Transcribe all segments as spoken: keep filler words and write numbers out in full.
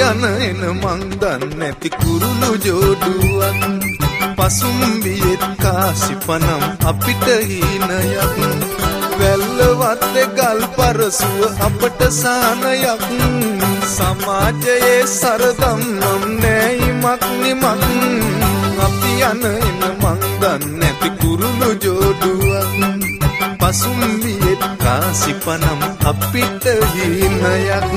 යන එන මං දන්නේ නැති කුරුළු ජෝඩුවක් පසුම්බියෙත් කාසිපනම් අපිට හීනයක් වැල්ලවත්තේ ගල් පරසුව අපට සානයක් සමාජයේ සරදම් නම් නෑයිමක් නිමක් අපි යන එන මං දන්නේ නැති කුරුළු ජෝඩුවක් පසුම්බියෙත් කාසිපනම් අපිට හීනයක්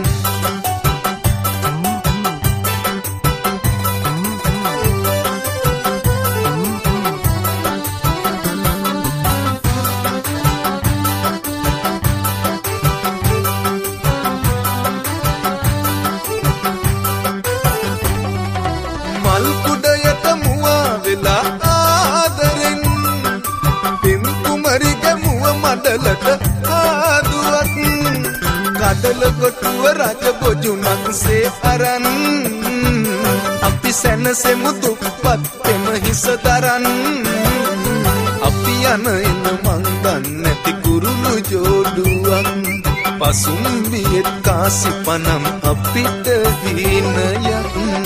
කඩල කොටුව රජ බොජුනක් සේ අරන් අපි සැනසෙමු දුප්පත් එම හිස දරන් අපි යන එන මං දන්නේ නැති කුරුළු ජෝඩුවක් පසුම්බියෙත් කාසිපනම් අපිට හීනයක්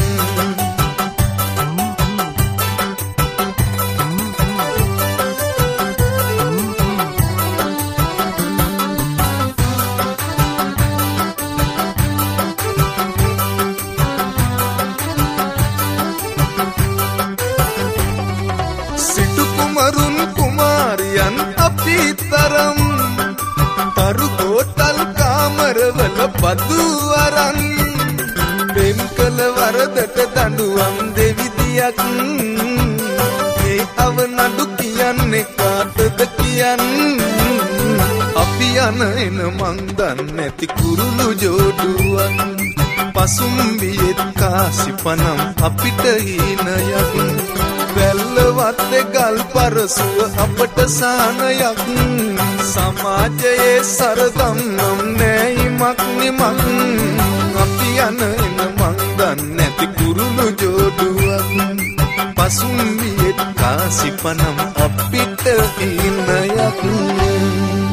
තරු හෝටල් කාමරවල බදු අරන් ප්‍රේම කළ වරදට දඬුවම් දෙවිදියක් මේ අවනඩු කියන්නේ කාටද කියන්නේ අපි යන එන මං දන්නේ නැති කුරුළු ජෝඩුවක් පසුම්බියෙත් කාසිපනම් අපිට හීනයක් වැල්ලවත්තේ ගල් පරසුව අපට සානයක් සමාජයේ සරදම් නම් නෑයිමක් නිමක් අපි යන එන මං දන්නේ නැති කුරුළු ජෝඩුවක් පසුම්බියෙත් කාසිපනම් අපිට හීනයක්